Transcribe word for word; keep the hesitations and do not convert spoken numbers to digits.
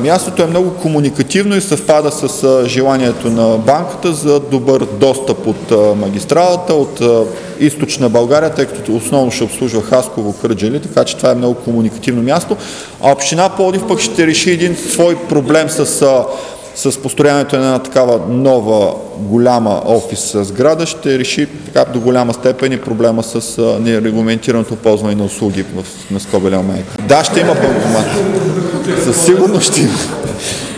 Мястото е много комуникативно и съвпада с а, желанието на банката за добър достъп от а, магистралата, от а, източна България, тъй като основно ще обслужва Хасково, Кърджали, така че това е много комуникативно място. А община Пловдив пък ще реши един свой проблем с, а, с построяването на една такава нова голяма офис сграда, ще реши така до голяма степен и проблема с а, нерегламентираното ползване на услуги в, на Скобеля Майка. Да, ще има банкомат. Със сигурност ще има.